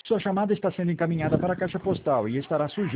Sua chamada está sendo encaminhada para a caixa postal e estará sujeita